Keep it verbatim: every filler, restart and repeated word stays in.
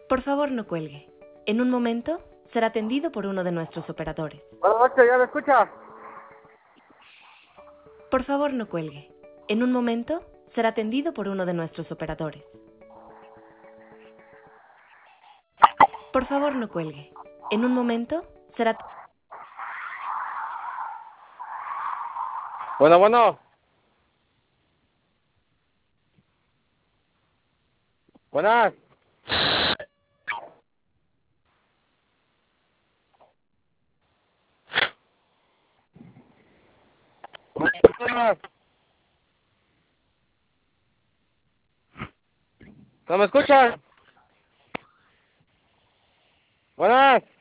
Por favor, no cuelgue. En un momento será atendido por uno de nuestros operadores. Buenas noches, ¿ya me escucha? Por favor, no cuelgue. En un momento será atendido por uno de nuestros operadores. Por favor, no cuelgue. En un momento será... Bueno, bueno. Buenas. Buenas. ¿No me escuchan? Buenas.